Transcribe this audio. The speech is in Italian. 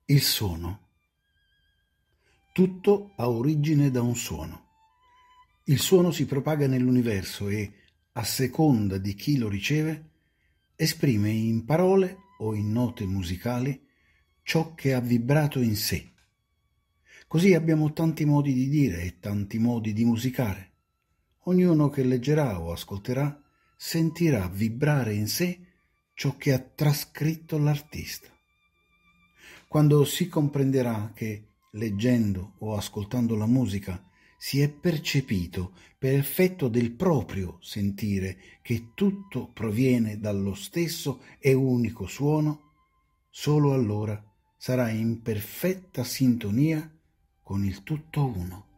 Il suono. Tutto ha origine da un suono. Il suono si propaga nell'universo e, a seconda di chi lo riceve, esprime in parole o in note musicali ciò che ha vibrato in sé. Così abbiamo tanti modi di dire e tanti modi di musicare. Ognuno che leggerà o ascolterà sentirà vibrare in sé ciò che ha trascritto l'artista. Quando si comprenderà che, leggendo o ascoltando la musica, si è percepito per effetto del proprio sentire che tutto proviene dallo stesso e unico suono, solo allora sarà in perfetta sintonia con il tutto uno.